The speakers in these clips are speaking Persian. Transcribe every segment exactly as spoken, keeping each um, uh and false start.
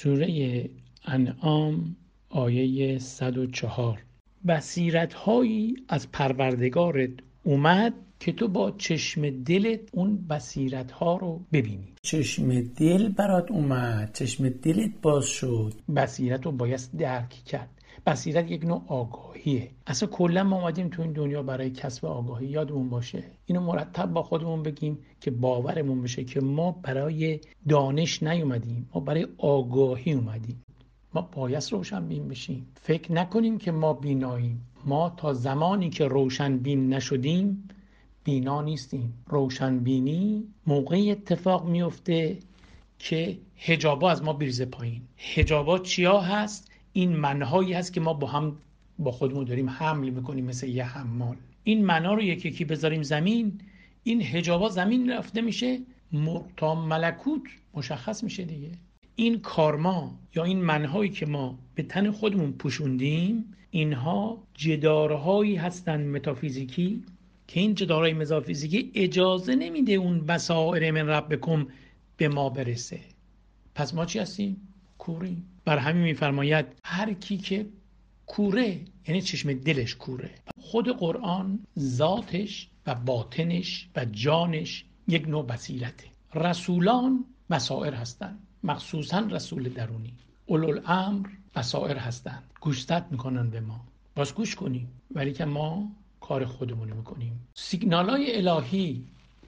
سوره انعام آیه صد و چهار. بصیرت‌هایی از پروردگارت اومد که تو با چشم دلت اون بصیرت‌ها رو ببینی. چشم دل برات اومد، چشم دلت باز شد. بصیرت رو باید درک کرد. بصیرت یک نوع آگاهیه. اصلا کلا ما اومدیم تو این دنیا برای کسب آگاهی. یادمون باشه اینو مرتب با خودمون بگیم که باورمون بشه که ما برای دانش نیومدیم، ما برای آگاهی اومدیم. ما باید روشن بین بشیم. فکر نکنیم که ما بیناییم. ما تا زمانی که روشن بین نشدیم بینا نیستیم. روشن بینی موقعی اتفاق میفته که حجابا از ما بریزه پایین. حجابا چیا هست؟ این منهایی هست که ما با هم با خودمون داریم حمل میکنیم مثل یه حمال. این منها رو یکی یکی بذاریم زمین، این حجابا زمین رفته میشه، تا ملکوت مشخص میشه دیگه. این کارما یا این منهایی که ما به تن خودمون پوشوندیم، اینها جدارهایی هستن متافیزیکی که این جدارهای متافیزیکی اجازه نمیده اون بصائر من ربکم به ما برسه. پس ما چی هستیم؟ کوری. بر همین میفرماید هر کی که کوره یعنی چشم دلش کوره. خود قرآن ذاتش و باطنش و جانش یک نوع بصیرته. رسولان بصائر هستن، مخصوصا رسول درونی. اولوالامر بصائر هستن، گوشزد میکنن به ما. باز گوش کنیم، ولی که ما کار خودمونو میکنیم. سیگنالای الهی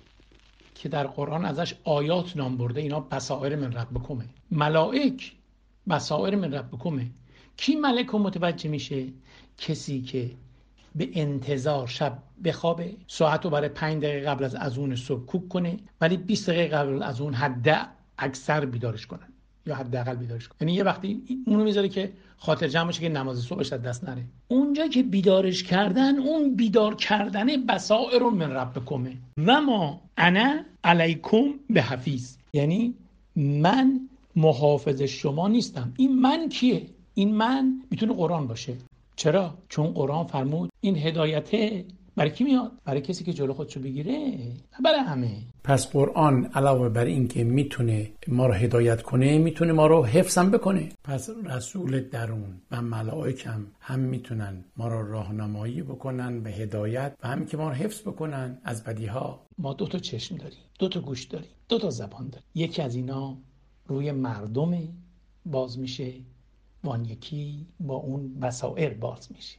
که در قرآن ازش آیات نام برده، اینا بصائر من ربکمه. ملائک بصائر من ربکمه. کی ملک رو متوجه میشه؟ کسی که به انتظار شب بخوابه، ساعت رو برای پنج دقیقه قبل از اذان صبح کوک کنه، ولی بیست دقیقه قبل از اون حد اکثر بیدارش کنن یا حداقل بیدارش کنن. یعنی یه وقتی اونو میذاره که خاطر جمع بشه که نماز صبحش از دست نره. اونجا که بیدارش کردن، اون بیدار کردن بصائر من ربکمه. و ما انا علیکم بحفیظ، یعنی من محافظ شما نیستم. این من کیه؟ این من میتونه قرآن باشه. چرا؟ چون قرآن فرمود این هدایته برای کی میاد؟ برای کسی که جلو خودشو بگیره، برای همه. پس قرآن علاوه بر این که میتونه ما رو هدایت کنه، میتونه ما رو حفظم بکنه. پس رسول درون و ملائک هم هم میتونن ما رو راهنمایی بکنن به هدایت و هم که ما رو حفظ بکنن از بدیها. ما دو تا چشم داریم، دو تا گوش داریم، دو تا زبان داریم. یکی از اینا روی مردم باز میشه، وان یکی با اون بصائر باز میشه.